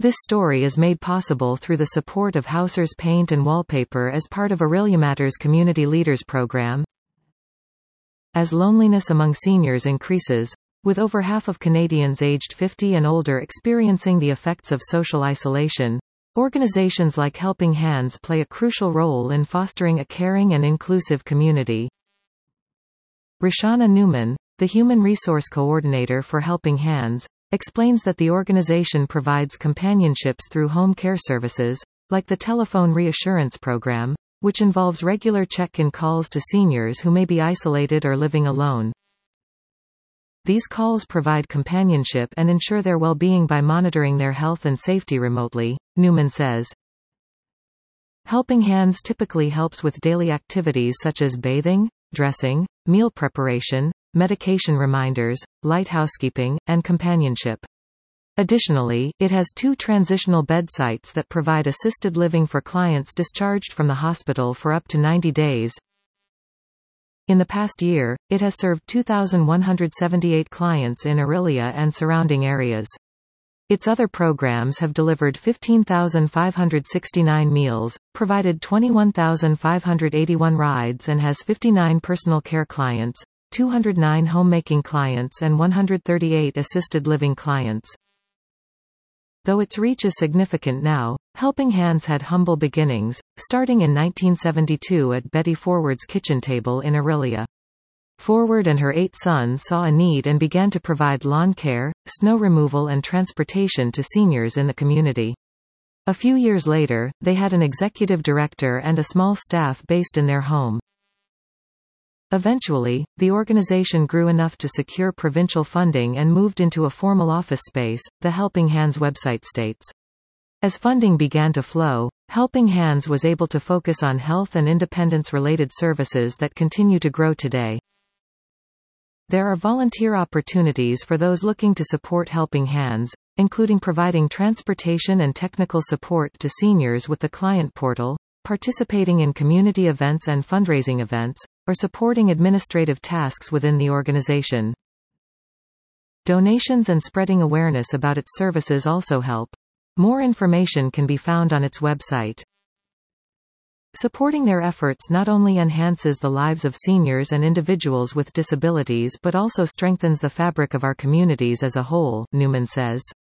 This story is made possible through the support of Hausers Paint and Wallpaper as part of Aurelia Matters Community Leaders Program. As loneliness among seniors increases, with over half of Canadians aged 50 and older experiencing the effects of social isolation, organizations like Helping Hands play a crucial role in fostering a caring and inclusive community. Roshana Newman, the Human Resource Coordinator for Helping Hands, explains that the organization provides companionships through home care services, like the Telephone Reassurance Program, which involves regular check-in calls to seniors who may be isolated or living alone. These calls provide companionship and ensure their well-being by monitoring their health and safety remotely, Newman says. Helping Hands typically helps with daily activities such as bathing, dressing, meal preparation, medication reminders, light housekeeping, and companionship. Additionally, it has 2 transitional bed sites that provide assisted living for clients discharged from the hospital for up to 90 days. In the past year, it has served 2,178 clients in Aurelia and surrounding areas. Its other programs have delivered 15,569 meals, provided 21,581 rides and has 59 personal care clients, 209 homemaking clients and 138 assisted living clients. Though its reach is significant now, Helping Hands had humble beginnings, starting in 1972 at Betty Forward's kitchen table in Aurelia. Forward and her 8 sons saw a need and began to provide lawn care, snow removal and transportation to seniors in the community. A few years later, they had an executive director and a small staff based in their home. Eventually, the organization grew enough to secure provincial funding and moved into a formal office space, the Helping Hands website states. As funding began to flow, Helping Hands was able to focus on health and independence-related services that continue to grow today. There are volunteer opportunities for those looking to support Helping Hands, including providing transportation and technical support to seniors with the client portal, participating in community events and fundraising events, or supporting administrative tasks within the organization. Donations and spreading awareness about its services also help. More information can be found on its website. Supporting their efforts not only enhances the lives of seniors and individuals with disabilities but also strengthens the fabric of our communities as a whole, Newman says.